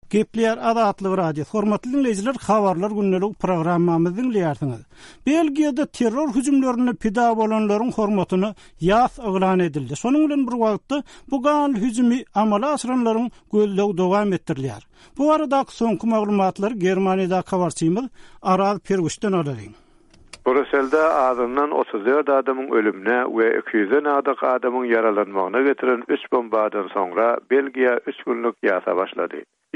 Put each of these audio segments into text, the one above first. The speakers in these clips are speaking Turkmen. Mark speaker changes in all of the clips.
Speaker 1: Gepler adatly radio. Hormatly dinleyijiler, habarlar günnelik programmamyzy dinleýärsiňiz. Belgiýede terror hüjümlerini pida bolanlaryň hormatyny ýas eglan edildi. Şonuň bilen bir wagtda bu gal hüjümi amala aşyranlaryň gözlegi dowam etdirilýär. Bu arada soňky maglumatlar Germaniýada habarçymyz Aral Pergüşden alaryň.
Speaker 2: Brüsselde adamdan 34 adamın ölümüne ve 200'den adak adamın yaralanmağına getiren 3 bombadan sonra Belgiya 3 günlük yasa başladı.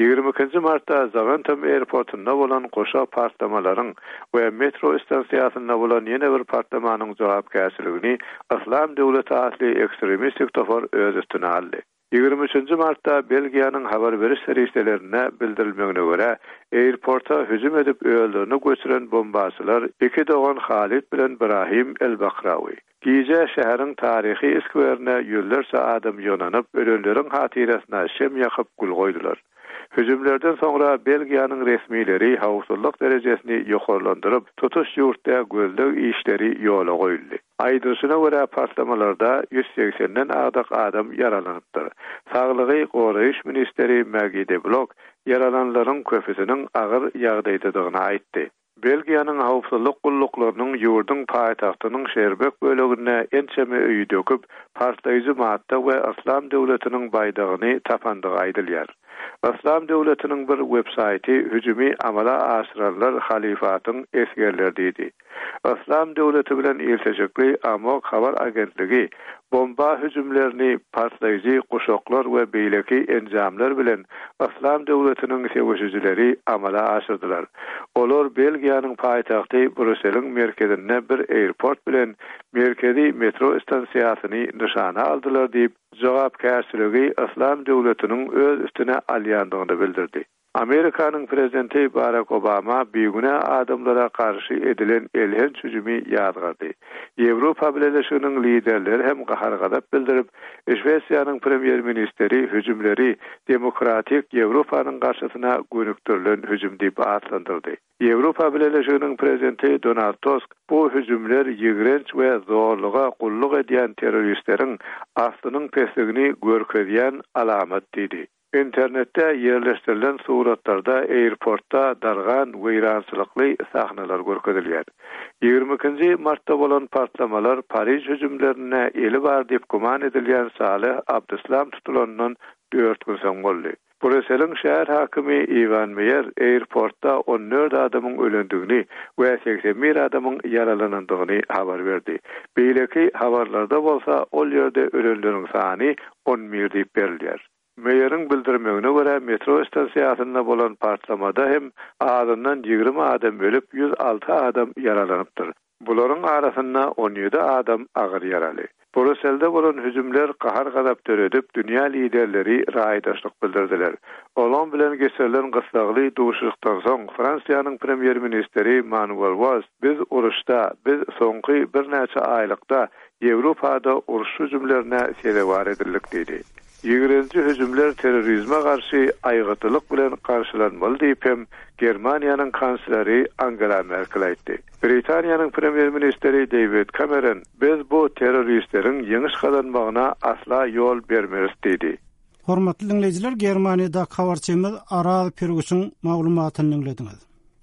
Speaker 2: 22 Mart'ta Zaventem airportunda bolan goşa partlamaların ve metro istansiyasında bolan yeni bir partlamanın jogapkärçiligini İslam Döwleti asli ekstremistik topar öz üstüne aldı. 23 Mart'ta Belgiýanyň habar beriş serişlerine bildirilmegine göre airporta hüjüm edip öldüğünü göçüren bombaçylar iki doğan Halid bilen Ibrahim el-Bakrawi. Gije şäheriň tarihi skwerine ýüllerçe adam ýonanyp ölenleriň hatyrasyna şem ýakyp gül goýdular. Hüjümlerden sonra Belgiýanyň resmileri hawpsuzlyk derejesini ýokarlandyryp, tutuş ýurtda gözleg işleri ýola goýuldy. Aýdyşyna görä partlamalarda 180'den adak adam yaralanypdyr. Saglygy goraýyş ministeri Maggie de Blok yaralanlaryň köpüsiniň agyr ýagdaýdadygyny aýtdy. Belgiýanyň hawpsuzlyk gullaklarynyň ýurdun paýtagtynyň Şerbek bölegine ençeme öýü döküp, partlaýjy madda we İslam döwletiniň baýdagyny tapandygy aýdylýar. İslam döwletiniň bir websaýty hüjümi amala aşyranlar halifatyň esgerlerdi. İslam döwleti bilen iltejekli Amok habar agentligi bomba hüjümlerini partlaýjy goşaklar we beýleki enjamlar bilen İslam döwletiniň sevişijileri amala aşyrdylar. Olar Belgiýanyň paýtagty Brüsseliň merkezine bir airport bilen merkezi metro istansiýasyny nişana aldylar diýip jogapkärçiligi İslam döwletiniň öz üstüne alýandygyny bildirdi. Amerikanyň prezidenti Barack Obama büyüne adamlara karşı edilen elhenç hüjümi ýadgardy. Ýewropa Birleşiginiň liderleri hem gahargadap bildirip, Şwesiýanyň premier ministeri hüjümleri demokratik Ýewropanyň garşysyna gönüktirilen hüjüm diýip adlandyrdy. Ýewropa Birleşiginiň prezidenti Donald Tusk bu hüjümler ýigrenç we zorluga gulluk edýän terroristleriň aslynyň pesligini görkezýän alamat diýdi. İnternette yerleştirilen suratlarda airportda dargan weýrançylykly sahnalar görkezilýär. 22 Mart'ta bolan partlamalar Paris hüjümlerine eli bar diýip guman edilýän Salih Abdeslam tutulanyň 4 gün soň boldy. Brüsseliň şäher hakimi Ivan Meyer airportda 14 adamyň ölendigini we 81 adamyň yaralanandygyny habar berdi. Beýleki habarlarda bolsa ol ýerde ölenleriň sany 11 diýip berilýär. Meyeriň bildirmegine görä metro istansiýasynda bolan partlamada hem adamdan 20 adam ölüp 106 adam yaralanypdyr. Bularyň arasynda 17 adam agyr yaraly. Brüsselde bolan hüjümler kahar gadap töredip dünýä liderleri raýdaşlyk bildirdiler. Olan bilen geçirilen gysagly duşlukdan soň Fransiýanyň premier ministeri Manuel Valls biz uruşda, biz soňky bir näçe aýlykda Ýewropada uruş hüjümlerine sebäp edildik diýdi. Ýigrençi hüjümler terrorizme garşy aýgytlyk bilen garşylanmaly diýip hem Germaniýanyň kansleri Angela Merkel aýtdy. Britaniýanyň premier ministeri David Cameron biz bu terroristleriň ýeňiş kazanmagyna asla ýol bermeris diýdi.
Speaker 1: Hormatly dinleyijiler, Germaniýada habarçymyz Aral Pergüşden maglumatyny dinlediňiz.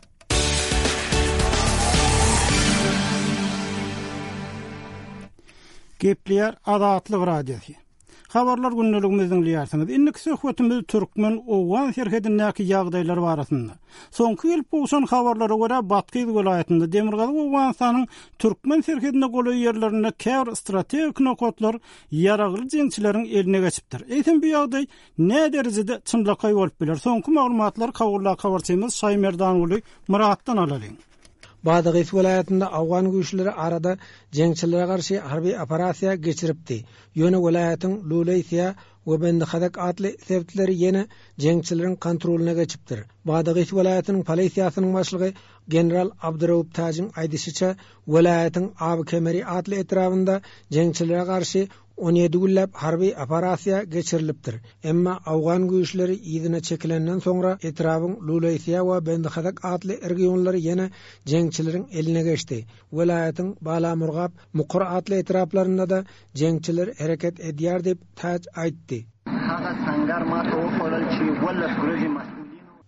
Speaker 1: Gepler adatlyk radio. Habarlar günneligimizi dinleýärsiňiz. Innik söhbetimiz türkmen owan serhedindäki ýagdaýlar barasynda. Soňky ýyl bolşan habarlara görä Batky welaýatynda Demirgazy owan sanyň türkmen serhedinde goly ýerlerinde käbir strategik nokatlar ýaragly jeňçileriň eline geçipdir. Eýsem bu ýagdaý ne derejede çynlykly bolup biler? Soňky maglumatlar kawulla habarçymyz Şaýmerdan uly Muratdan alalyň.
Speaker 3: Badagyş welaýatynda awgan güýçleri arada jeňçilere garşy harby operasiýa geçiripdi. Ýöne welaýatyň Luleysiýa we Bendehadak adly sebitleri ýene jeňçileriň kontrolyna geçipdir. Badagyş welaýatynyň polisiýasynyň başlygy general Abdurrahman Tajiň aýdyşyça welaýatyň Abi Kemeri adly etrafynda jeňçilere garşy 17 güllep harby operasiýa geçirilipdir. Emma awgan güýçleri ýygyna çekilenden soňra etrabyň Luleysiýa we Bendehadak adly regionlary ýene jeňçileriň eline geçdi. Welaýatyň Balamurgap, Muqur adly etraplarynda da jeňçiler hereket edýär diýip Taj aýtdy.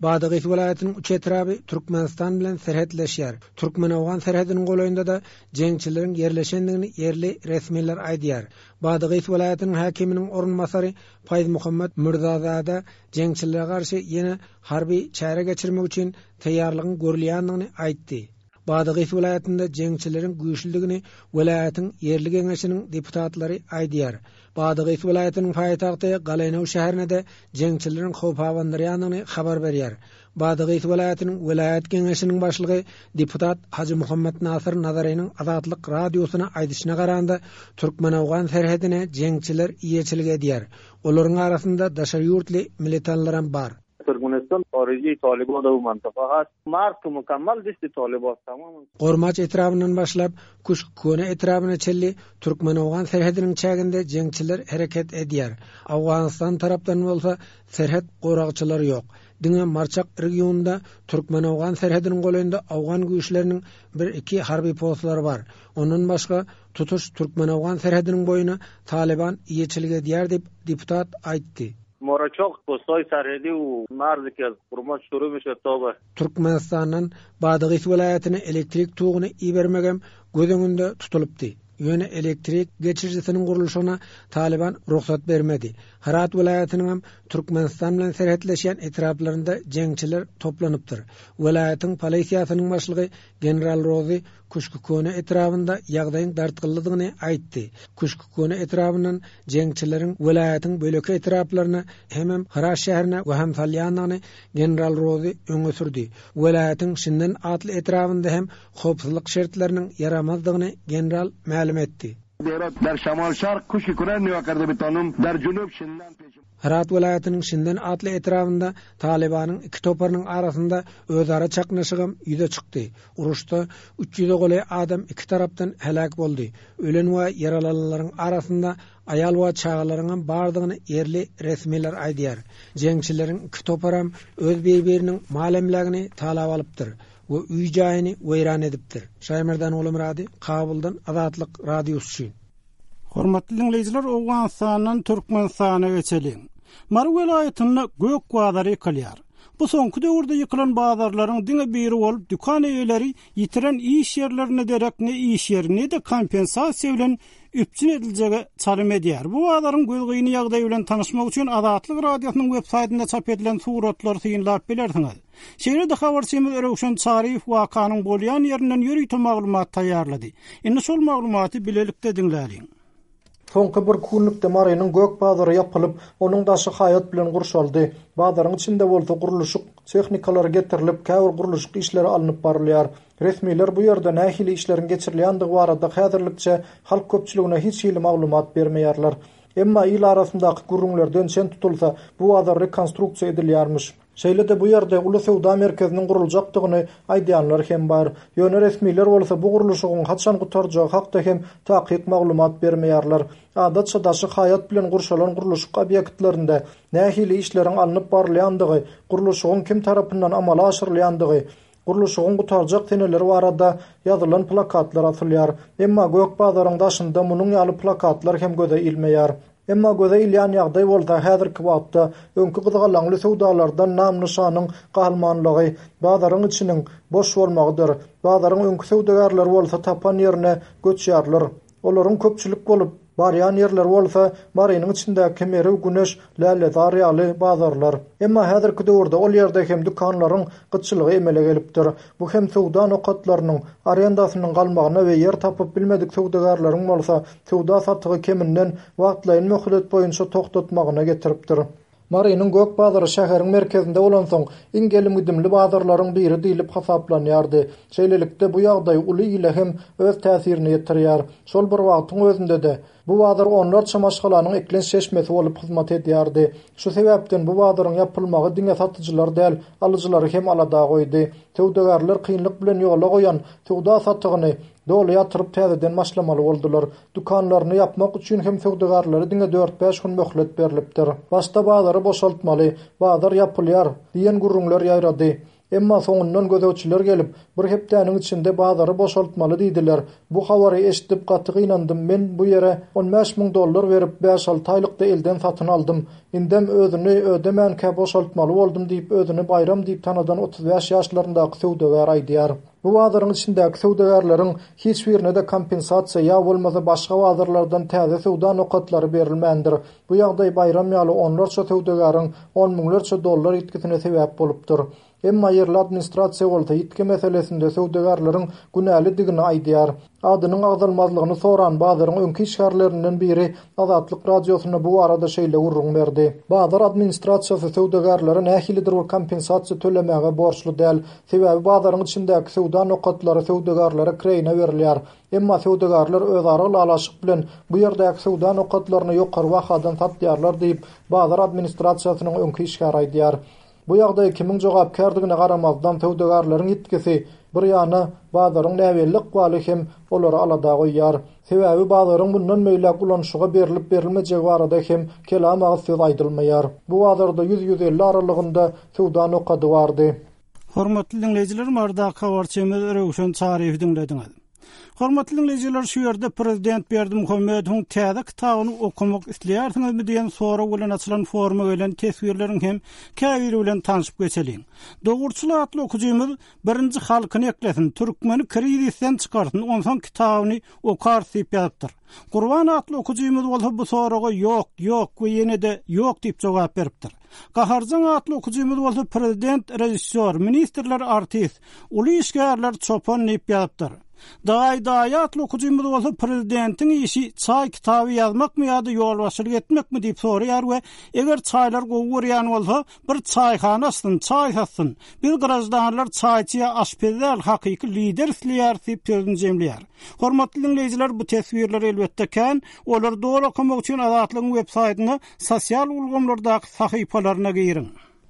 Speaker 3: Badagyt vilayatynyň üç etraby Türkmenistan bilen serhetleşýär. Türkmenowgan serhediniň golaýynda da jeňçileriň yerleşendigini yerli resmiler aýdýar. Badagyt vilayatynyň hakiminiň orunmasary Fayz Muhammed Mirzazada jeňçilere garşy ýene harby çäre geçirmek üçin taýýarlygyny görülýändigini aýtdy. Badagyt vilayatynda jeňçileriň güýçlüligini vilayatyň yerli geňeşiniň deputatlary aýdýar. Badagyt vilayatynyň paýtagty Galenow şäherine de jeňçileriň howp awandyrýanyny habar berýär. Badagyt vilayatynyň vilayat geňeşiniň başlygy deputat Haji Muhammed Nasir Nazarynyň Azatlyk radiosyna aýdyşyna garanda Türkmenowgan serhedine jeňçiler iýeçilik edýär. Olaryň arasynda daşary ýurtly militanlar bar.
Speaker 4: Türkmenistan harici Taliban da bu mantıqa has. Mark mukammal disti Taliban tamam.
Speaker 3: Gormaç etrabından başlap Kuşkone etrabına çelli Türkmenowgan serhediniň çäginde jeňçiler hereket edýär. Awganistan tarapdan bolsa serhet goragçylary ýok. Diňe Marçak regionunda Türkmenowgan serhediniň golaýynda awgan güýçleriniň 1-2 harby postlary bar. Ondan başga tutuş Türkmenowgan serhediniň boýuna Taliban iýeçilik edýär dip deputat aýtdy.
Speaker 4: Moraçok postoy sarhedi u marzik az kurma şurumiş toba.
Speaker 3: Türkmenistan'dan Badagyt vilayatyna elektrik tuğunu ibermegem gözüňünde tutulupdy. Ýöne elektrik geçirjisiniň gurulşyna Taliban ruhsat bermedi. Herat vilayatynyň hem Türkmenistan bilen serhetleşen etraplarynda jeňçiler toplanypdyr. Vilayatyň polisiýasynyň başlygy general Rozi Kuşkone etrabynda ýagdaýyň dartgyllygyny aýtdy. Kuşkone etrabyndan jeňçileriň vilayatyň böleki etraplaryna hem Haras şäherine we hem Salýanyny general Rozi öňe sürdi. Vilayatyň şinden atly etrabynda hem howpsuzlyk şertleriniň yaramazdygyny general ma'lum etdi.
Speaker 5: در شمال شرق کشکونه نیا کرده بتانم در جنوب şinden
Speaker 3: Herat vilayatynyň şinden atly etrabynda Talibanyň iki toparynyň arasynda özara çaknaşygam ýüze çykdy. Uruşda 300 gole adam iki tarapdan helak boldy. Ölen we yaralananlaryň arasynda ayal we çagalaryň bardygyny yerli resmiler aýdýar. Jeňçileriň iki toparam öz bir-biriniň malemlegini talap alypdyr we üý jaýyny weýran edipdir. Şaýmerdan oğlum radi Kabuldan Azatlyk radiosu.
Speaker 1: Hormatly dinleýijiler, Awganistandan Türkmenistana geçelim. Mar welaýatyna gök bazary ýykylýar. Bu soňky döwürde ýykylan bazarlaryň diňe biri bolup dükän eýleri ýitiren iş ýerlerine derek ne iş ýerini de kompensasiýa bilen üpçün ediljege çalym edýär. Bu bazaryň gözgyny ýagdaýy bilen tanyşmak üçin Azatlyk radiosynyň web-saýtynda çap edilen suratlar synlap bilersiňiz. Şeýle-de habarçymyz Erewşen Çaryf wakanyň bolýan ýerinden ýörüýte maglumat taýýarlady. Indi şol maglumaty bilelikde dinläýin.
Speaker 6: Soňky bir kunlukda Marynyň gök bazary ýapylyp, onuň daşy haýat bilen gurşaldy. Bazaryň içinde bolsa guruluşyk tehnikalary getirilip, käwir guruluşyk işleri alınıp barylýar. Resmiler bu ýerde nähili işleriň geçirilýändigi barada häzirlikçe halk köpçüligine hiç ýyly maglumat bermeýärler. Emma ýyl arasyndaky gurrunlardan sen tutulsa, bu bazar rekonstruksiýa edilýärmiş. Şeýle-de bu ýerde uly sowda merkeziniň guruljakdygyny aýdýanlar hem bar. Ýöne resmiler bolsa bu guruluşyň haçan gutarjagy hakda hem takyk maglumat bermeýärler. Adatça daşy haýat bilen gurşalan guruluşyk obýektlerinde nähili işleriň alınıp barylýandygy, guruluşyň kim tarapyndan amala aşyrylýandygy, guruluşyň gutarjak teneleri barada ýazylan plakatlar asylýar. Emma gök bazaryň daşynda munyň ýaly plakatlar hem göze ilmeýär. Emma göze ilýän ýagdaý bolsa häzirki wagtda öňkü gyzgalanly sowdalardan nam nyşanyň galmanlygy, bazaryň içiniň boş bolmagydyr. Bazaryň öňkü sowdagarlar bolsa tapan ýerine göçýärler. Olaryň köpçülik bolup barýan ýerler bolsa Marynyň içinde kemeri güneş lälezar ýaly bazarlar. Emma häzirki döwürde ol ýerde hem dükanlaryň gyçylygy emele gelipdir. Bu hem sowda nokatlarynyň arendasynyň galmagyna we ýer tapyp bilmedik sowdagarlaryň bolsa sowda satygy keminden wagtlaýyn möhlet boýunça toktatmagyna getiripdir. Marynyň gök bazary şäheriň merkezinde bolan soň iň gelimgidimli bazarlaryň biri diýilip hasaplanýardy. Şeýlelikde bu ýagdaý uly ile hem öz täsirini ýetirýär. Şol bir wagtyň özünde de bu bazar onlarça maşgalanyň eklen şeşmesi bolup hyzmat edýärdi. Şu sebäpden bu bazaryň ýapylmagy diňe satyjylar däl, alyjylary hem alada goýdy. Sowdagarlar kynlyk bilen ýola goýan sowda satygyny doly ýatyryp täzeden başlamaly boldular. Dükanlaryny ýapmak üçin hem sowdagarlary diňe 4-5 gün möhlet berilipdir. Başda bazary boşaltmaly, bazar ýapylýar diýen gurrunlar ýaýrady. Emma soňundan gözöçüler gelip bir hepdäniň içinde bazary boşaltmaly diýdiler. Bu habary eşitip gaty gynandım. Men bu ýere $15,000 berip 5-6 aýlykda elden satyn aldym. Indem özüni ödemänkä boşaltmaly boldum diýip özüni bayram diýip tanadan 35 ýaşlaryndaky söwdegär aýdýar. Bu bazaryň içindäki söwdegärleriň hiç birine de kompensasiýa ýa bolmasa başga bazarlardan täze söwda nokatlary berilmändir. Bu ýagdaý bayram ýaly onlarça söwdegäriň $10,000 ýetkisine sebäp bolupdyr. Emma yerli administrasiýa bolsa ýetki meselesinde söwdegärleriň günälidigini aýdýar. Adynyň agdalmazlygyny soran bazaryň öňki şäherlerinden biri Azatlyk radiosyna bu arada şeýle urrun berdi. Bazar administrasiýasy söwdegärlere nähilidir bir kompensasiýa tölemäge borçly däl. Sebäbi bazaryň içindäki söwda nokatlary söwdegärlere kreýine berilýär. Emma söwdegärler özara alaşyk bilen bu ýerdäki söwda nokatlaryny ýokary bahadan satýarlar diýip bazar administrasiýasynyň öňki şäher aýdýar. Bu ýagdaý kimin jogapkärdigine garamazdan söwdegärleriň ýetkisi bir ýana bazaryň näwellik waly hem olary alada goýýar. Sebäbi bazaryň bundan meýle ulanşyga berilip berilmejegi barada hem kelam agyz söz aýdylmaýar. Bu bazarda 100-150 aralygynda söwda nokady bardy.
Speaker 1: Hormatly dinleyijiler, marda habarçymyz Röwşen Çaryýew dinlediňiz. Hormatly dinleyijiler, şu ýerde Prezident Berdimuhammedowyň täze kitabyny okumak isleýärsiňizmi diýen soraw bilen açylan forma bilen teswirleriň hem käbiri bilen tanyşyp geçeliň. Dogurçuly atly okujymyz birinji halkyny eklesin, türkmeni krizisten çykarsyn, onsoň kitabyny okar diýip ýazypdyr. Gurban atly okujymyz bolsa bu soraga ýok we ýene de ýok diýip jogap beripdir. Gaharjan atly okujymyz bolsa prezident, rejissor, ministrler, artist, uly işgärler çopan diýip ýazypdyr. Daýy atly okujymyz bolsa prezidentiň işi çay kitaby ýazmakmy ýa-da ýolbaşçylyk etmekmi diýip soraýar we eger çaýlar gowurýan bolsa bir çaýhana açsyn, çaý satsyn. Biz garaşdanlar çaýçy aşpezler hakyky lider isleýär diýip sözüni jemleýär. Hormatly dinleyijiler, bu teswirler elbetde kän, olar dogry okumak üçin Azatlygyň web saýtyna, sosial ulgamlardaky sahypalaryna girin.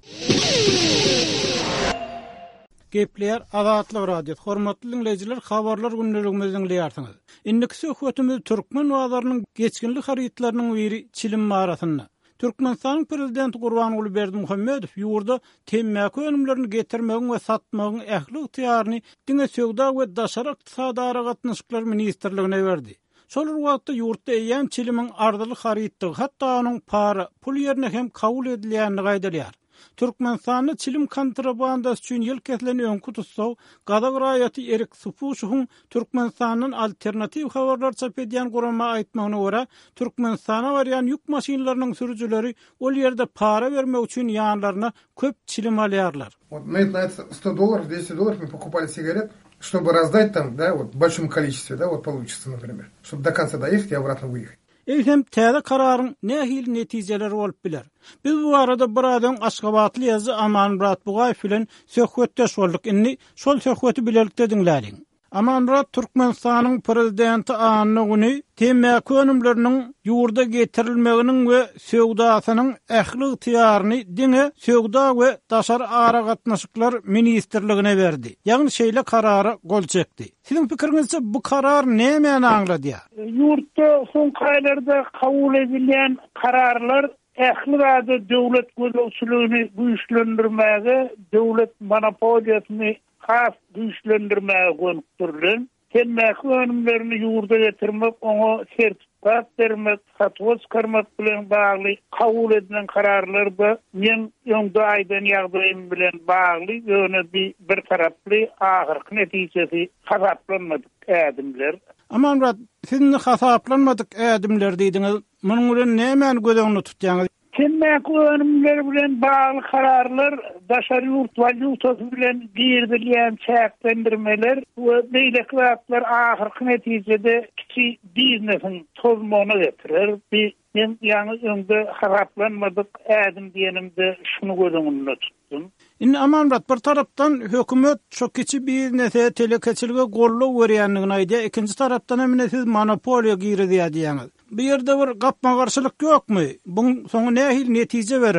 Speaker 1: Gepler Azatlyk radio. Hormatly dinleyijiler, habarlar günneligimiziň dinleýärsiňiz. Indiki söhbetimiz Türkmen bazarynyň geçkinlik haritlarynyň biri çilim barasynda. Türkmenistan prezidenti Gurbanuly Berdimuhammedow ýurda temmäki önümlerini getirmegiň we satmagyň ähli ýetiýaryny diňe söwda we daşary ykdysady aragatnaşyklar ministrligine berdi. Şol wagtda ýurtda eýen çilimiň ardaly haritdygy, hatda onuň para, pul ýerine hem kabul edilýänini gaýdalýar. Türkmenistanyň çilim kontrabandasy üçin ýyl kesilen öňkü tutsaw, Gadag raýaty Erik Supuşowyň Türkmenistanyň alternativ habarlar çap edýän gurama aýtmagyna görä, Türkmenistana barýan ýük maşinalarynyň sürüjüleri ol ýerde para bermek üçin ýanlaryna köp çilim alýarlar.
Speaker 7: Вот на это $100, $200 мы покупали сигарет, чтобы раздать там, да, вот в большом количестве, да, вот получится, например, чтобы до конца доехать и обратно выехать.
Speaker 1: Hem täze kararyň nähil netijeleri bolup biler. Biz bu arada bir adam Aşgabatly ýazy Amanmurat Bugaýew bilen söhbetdeş boldyk. Inni şol söhbeti bilelikde dinlädiň. Amanmurat Türkmenistanyň prezidenti anyny temmäki önümleriniň ýurda getirilmeginiň we söwdasynyň ähli ýetiýaryny diňe söwda we daşary aragatnaşyklar ministrligine berdi. Ýagny şeýle karary gol çekdi. Siziň pikiriňizçe bu karar näme aňlady?
Speaker 8: Ýurtda son kaýlarda kabul edilen kararlar ähli zady döwlet gözlegçiligini güýçlendirmäge, döwlet monopoliýasyny has güýçlendirmäge gönükdirilýän, temmäki önümlerini ýurda getirmek, oňa sertifikat bermek, satwa çykarmak bilen bagly kabul edilen kararlar da men ýöňde aýdan ýagdaýym bilen bagly ýöne bir taraply ahyrky netijesi hasaplanmadyk ädimler.
Speaker 1: Amanmurat, sizni hasaplanmadyk ädimler diýdiňiz. Munuň bilen näme gözeňde tutýaňyz?
Speaker 8: Temmäki önümler bilen bagly kararlar daşary ýurt valyutasy bilen girdilýän çäklendirmeler we beýleki wagtlar ahyrky netijede kiçi biznesiň tozmagyna getirir. Men ýa-ni öňde haraplanmadyk ädim diýenimde şunu gözeňde tutdum.
Speaker 1: Inni Amanmurat, bir tarapdan hökümet şu kiçi biznese telekeçiligi gollaw berýänligini aýdýar, ikinji tarapdan hem siz monopoliýa girdi diýýäňiz. Bu ýerde bir gapma garşylyk ýokmy? Buň soňy nähil netije berer?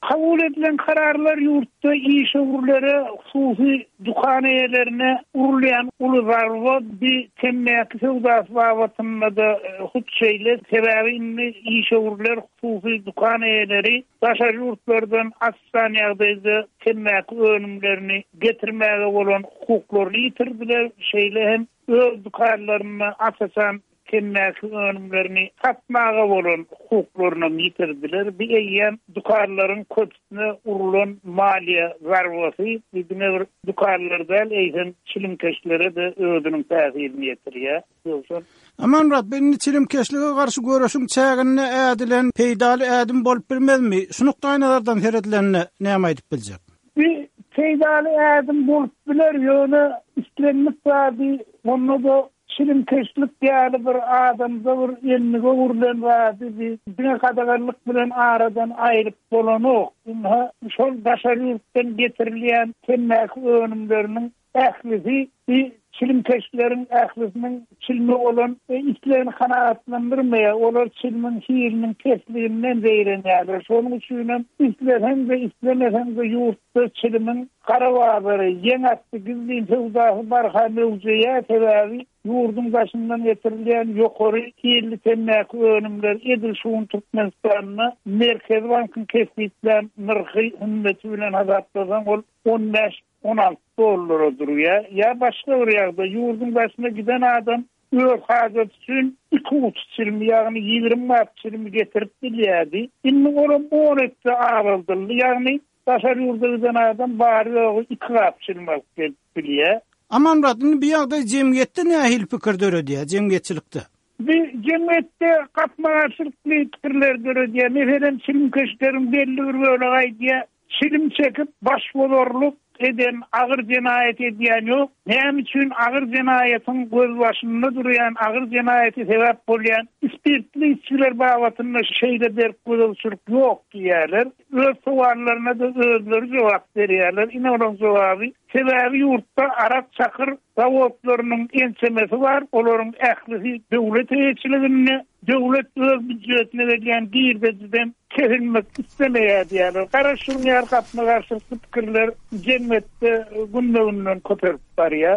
Speaker 8: kabul edilen kararlar yurtda iş uğurları, hususi dükkan eyelerine uğurlayan ulu bir temmiyatı sevdası babatında da hut şeyler, sebebinli iş uğurlar, hususi dükkan eyeleri, taşar yurtlardan hastaneyadaydı temmiyatı önümlerini getirmeye olan hukuklarını yitirdiler. Şeyle hem öz dükkanlarına asasan temmiyatı önümlerini satmağa olan hukuklarını yitirdiler. Bir eyyem dükkanların kötüsüne urulan maliye zarvası bizine dükkanlardan eysen çilimkeşlere de ödünün təsirini yetiriyor.
Speaker 1: Aman Rab, benim çilimkeşliğe karşı görüşüm çağınına edilen peydalı edim bolup bilmezmi? Şunukta aynalardan heredilenine ne aydıp bilecek?
Speaker 8: Bir peydalı edim bolup biler yönü istenlik vardı. Onu da çilimkeşlik yani bir adamda bir elini uğurlan vardı. Bir kadarlık bilen aradan ayrıp bolan o. Şol başarılıktan getirilen temmek önümlerinin ehlisi bir çilimkeşlerin ehlisinin çilmi olan işlerini kanaatlandırmaya, olar çilmin hiilinin kesliğinden zeyrenyalar. Sonun üçünden işlenen ve yurtta çilimin karavabları, yenattı, gizliğin sevdası barha mevzuya tevavi, yurdun başından getirilen yukarı hiilli temmek önümler edilşuğun Türkmenistan'ına Merkez Bank'ın kesliğinden nırkı hümmetiyle hazatladan 15-16 dolara duruyor. Ya başka bir yerde yurdun başına giden adam öz hacet için 2 çilmi yani 20 çilmi getirip biliyordu. İnni oran 10 etti ağırıldı. Yani taşar yurda giden adam bari 2 çilmi biliyor.
Speaker 1: Aman Radin bir yağda cemiyette ne ahil fikir dörü diye cemiyetçilikte?
Speaker 8: Bir cemiyette katma karşılıklı fikirler dörü diye. Mesela çilimkeşlerin belli bir böyle diye çilim çekip başvolorluk eden ağır cinayet ediyen yok. Nem için ağır cinayetin göz başında duruyan, ağır cinayeti sebep olayan ispirtli işçiler babatında şeyde der gözülsürük yok diyorlar. Öz soğanlarına da özleri cevap veriyorlar. Yine onun cevabı sebebi yurtta Arap Çakır zavodlarının ensemesi var. Onların ehlisi devlet heyetçiliğine, devlet öz bütçesine verilen girbeciden kesilmek istemeye diyorlar. Karışılmayan katma karşılıklı fikirler cennette gündeminden koparıp var ya.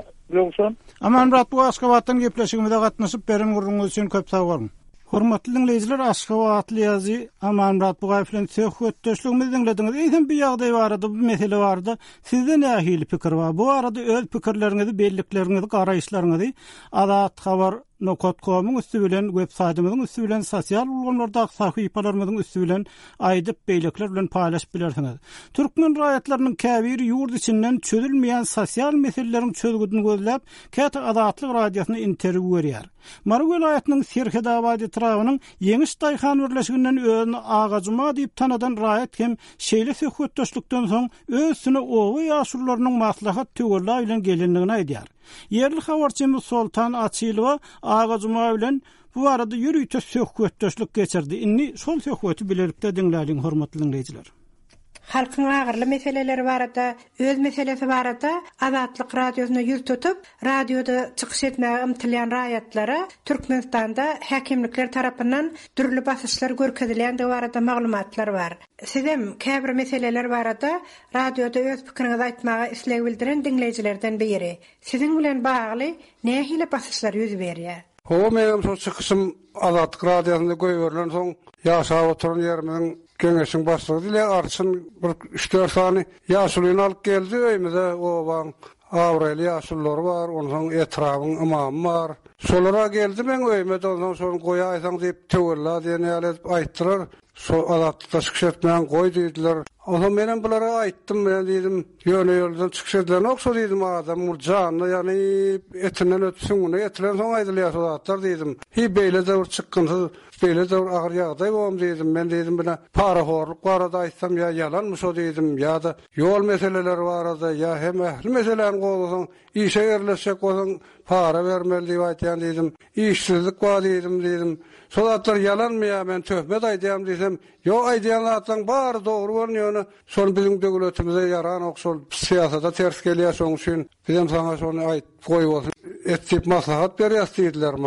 Speaker 1: Aman Murat, bu Aşgabat'tan gepleşigimizde gatnaşyp beren gurrunuz üçin köp sag bolun. Hormatly dinleyijiler, Aşgabatly ýazy Aman Murat bu gaýflen söhbetdeşligimizi dinlediňiz. Eýsem bir ýagdaý barada, bu mesele barada sizde nähili pikir bar? Bu arada öz pikirleriňizi, bellikleriňizi, garaýşlaryňyzy Azat Habar .com'un üstü bilen web saýtymyzyň üstü bilen sosial ulgamlarda sahypalarymyzyň üstü bilen aýdyp beýlekler bilen paýlaşyp bilersiňiz. Türkmen raýatlarynyň käbiri ýurt içinden çözülmeýän sosial meseleleriň çözgüdini gözläp Käte Azatlyk radiosyna interwiu berýär. Mara welaýatynyň Serhedabad etrawynyň Ýeňiş Daýhan birleşiginden özüni Agajyma diýip tanadan raýat hem şeýle söhbetdeşlikden soň özüne owy ýaşurlarynyň maslahat töwerler bilen gelenligini aýdýar. Yerli habarçymyz Soltan Açylowa Agajyma bilen bu arada ýürüýte söhbetdeşlik geçirdi. Inni şol söhbeti bileripde dinlädiň hormatly dinleyijiler.
Speaker 9: Halkyň agyrly meseleleri barada, öz meselesi barada Azatlyk radiosyna ýüz tutup, radioda çykyş etmäge ymtylýan raýatlara Türkmenistanda häkimlikler tarapyndan türlü basyşlar görkezilýän de barada maglumatlar bar. Sizem käbir meseleler barada radioda öz pikiriňizi aýtmaga isleg bildiren dinleyijilerden biri. Siziň bilen bagly nähili basyşlar ýüz berýär?
Speaker 10: O meňem şo çykysym Azatlyk radiosyna goýberlen soň ýaşap oturan ýerimiň Geňeşiň başlygy dile arçyn bir 3-4 sany ýaşulyny alyp geldi öýmede owaň Avreli ýaşullary bar, onuň etrawyň imamy bar. Şolara geldi men öýmede ondan soň goýaýsaň diýip töwerler diýeni aýtdylar. Şo Azatlyda çykyş etmän goý diýdiler. Onuň menen bulara aýtdym, men diýdim, ýöne-ýoldan çykyş edilen okşa diýdim adam murjanyny, ýani etinden ötüsüňi etilen soň aýdylýar zatlar diýdim. Hi beýle de bir çykynty, beýle de bir agyr ýagdaý bolum diýdim. Men diýdim bile paraxorluk barada aýtsam ýa ýalanmy şo diýdim, ýa-da ýol meseleleri barada, ýa hem ähli meselelerini goýsaň, işe ýerleşek bolsaň para bermeli diýip aýtýan diýdim. İşsizlik bar diýdim. Şolatlar yalanmy ýa men töhmet aýdýam diýsem, ýok aýdýan zatlaryň bary dogry bolýany, şol biziň döwletimize ýaran okşol siýasata ters gelýär, şoň üçin bizem saňa şonu aýtyp goýup etip maslahat berýär diýdiler maňa.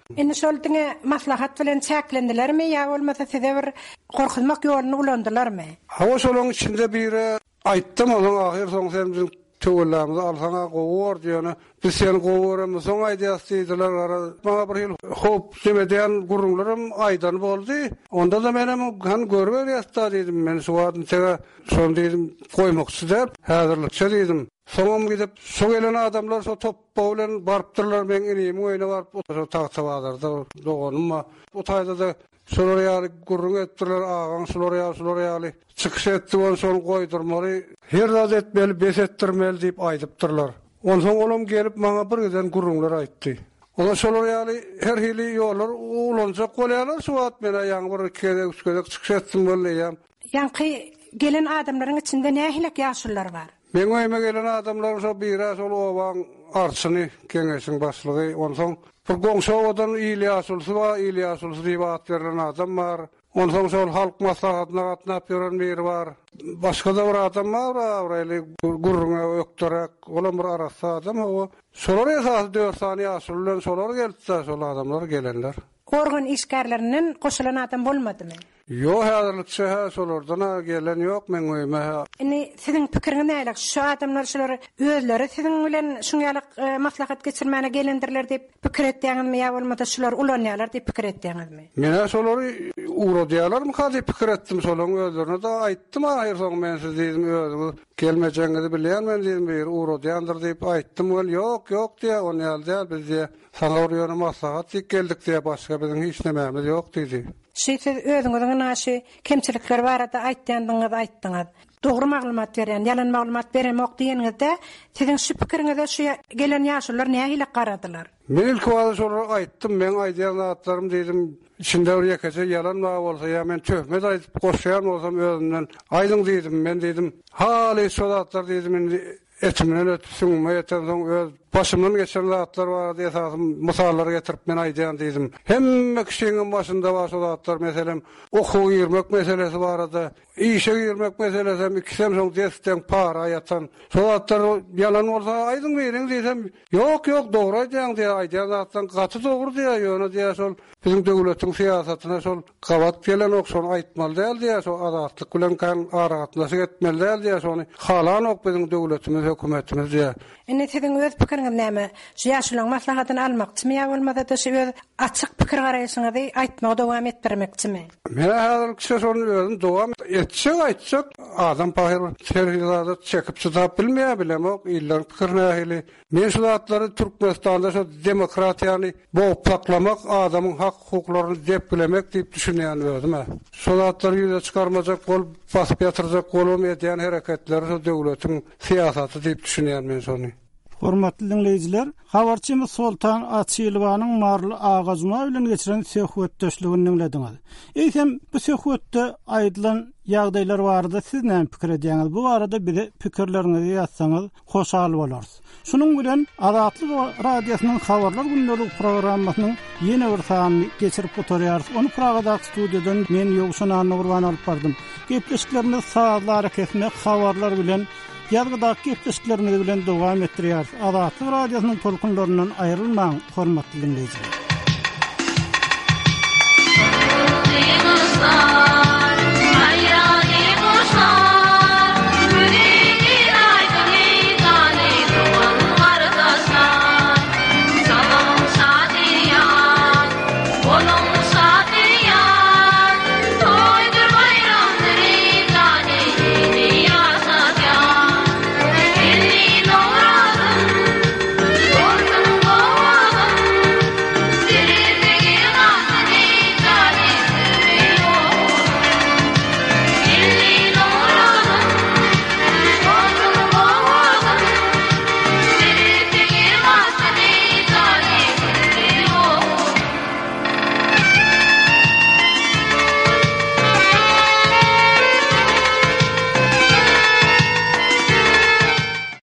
Speaker 9: Indi şoldyňa maslahat bilen çäklendilermi ýa bolmasa size bir gorkuzmak ýoluny ulandylarmy?
Speaker 10: Hawa şolaryň içinde biri aýtdym, onuň ahyr soň sen bizim töwellämizi alsaňa gowur diýeni. Biz seni gowuramy soň aýdýasydylar. Maňa bir ýyl hop demeden gurrunlarym aýdan boldy. Onda da menem han görber ýatda dedim. Men suwatny tege şonu dedim goýmakçy dep häzirlikçe dedim. Soňam gidip so gelen adamlar so top bilen barpdyrlar, men inimi oýna barp o tagta bazarda dogonumma. O taýda da şolar ýaly gurrun etdirler, agan şolar ýaly çykyş etdi, onu soň goýdurmaly, her zat etmeli, bes etdirmeli diýip aýdypdyrlar. Ondan olam gelip maňa bir geden gurrunlar aýtdy. Ola şolar ýaly her hili ýollar ulanjak bolýarlar, suwat mena ýaňyr kede üskede çykyş etdim bolýam.
Speaker 9: Ýanky gelen adamlaryň içinde nähilek ýaşullar bar?
Speaker 10: Men öýme gelen adamlar şo bira şol owaň arçyny keňeşiň başlygy, ondan bir goňşawadan İlyasulsy diýip at beren adam bar. Ondan şol halk maslahatyna gatnap ýören biri bar. Başga da bir adam bar, aýly gurruna ökterek, olam bir arasa adam o. Şolar esas 4 sany ýaşulyň şolar geldi, şol adamlar gelenler.
Speaker 9: Gorgun işgärlerinden goşulan adam bolmadymy?
Speaker 10: Yo, häzirlikçe şolardan gelen ýok, men öýme.
Speaker 9: Indi siziň pikiriňiz näle? Şu adamlar şolar özleri siziň bilen şuňalyk maslahat geçirmäne gelendirler diýip pikir etdiňizmi ýa bolmasa şolar ulanýarlar diýip pikir etdiňizmi?
Speaker 10: Mene şolary uradýarlarmy hadi pikir etdim, şolaryň özlerine de aýtdym, aýyr soň men siz diýdim özüňiz gelmejeňizi bilýän, men diýdim bir uradýandyr diýip aýtdym, ol ýok diýe, onu ýaldy biz diýe saňa ýöne maslahat geldik diýe başga biziň hiç nämämiz ýok diýdi.
Speaker 9: Siz özüňiziň naşy kemçilikler barada aýtdyňyz. Dogry maglumat beren, ýalan maglumat beremok diýenizde siziň şu pikiriňizde şu gelen ýaşullar nähile garadylar?
Speaker 10: Men ilk wagtda şolara aýtdym, men aýdýan zatlarym diýdim, içinde bir ýekeje ýalan bolsa ýa men töhmet aýdyp goşýan bolsam özümden aýdyň diýdim, men diýdim, haly şu zatlar diýdim, etimden ötüsüňme ýeten soň öz başymdan geçen zatlar bar diýe esasym misallar getirip men aýdýan diýdim. Hemme kişiň başynda bar şu zatlar, meselem okuw ýermek meselesi barada, işe ýermek meselesi, ikisem soň desden para ýatan. Şu zatlar ýalan bolsa aýdyň beriň diýsem, ýok dogry aýdýan diýe aýdýan zatdan gaty dogry diýe ýöne diýe şol bizim döwletiň siýasatyna şol gawat gelen okşon aýtmaly däl diýe şol azatlyk bilen kan aragatlaşyk etmeli däl diýe şonu halan ok bizim döwletimiz, hökümetimiz diýe.
Speaker 9: Indi siziň öz pikiriňiz näme? Şu ýaşulyň maslahatyny almakçymy ýa bolmasa da şu açyk pikir garaýyşyňyzy aýtmagy dowam etdirmekçimi?
Speaker 10: Men häzirki şonu özüm dowam aýtsak adam pahyr serhilada çekip tutap bilmeýär bilemok, illan pikirine hili. Men şu zatlary Türkmenistanda şu demokratiýany bopaklamak, adamyň hak hukuklaryny dep bilemek diýip düşünýän özüm. Şu zatlary ýüze çykarmajak bolup basyp ýatyrjak bolup edýän hereketleri şu döwletiň siýasaty diýip düşünýän men şonu.
Speaker 1: Hormatly dinleyijiler, habarçymyz Soltan Açylywanyň marly agazyna bilen geçiren söhbetdeşligini dinlediňiz. Eýsem bu söhbetde aýdylan ýagdaýlar barada siz näme pikir edýäňiz? Bu barada bize pikirleriňizi ýazsaňyz hoşal bolarys. Şunuň bilen Azatlyk radiosynyň habarlar günleri programmasynyň ýene bir sanyny geçirip oturýarys. Onu Pragada studiýadan men Ýogşan Anurwan alyp bardym. Gepleşiklerimiz saatlara kesmek habarlar bilen ýazgydaky gepleşiklerimiz bilen dowam etdirýär. Azatlyk radiosynyň tolkunlaryndan aýrylmaň, hormatly dinleyijiler.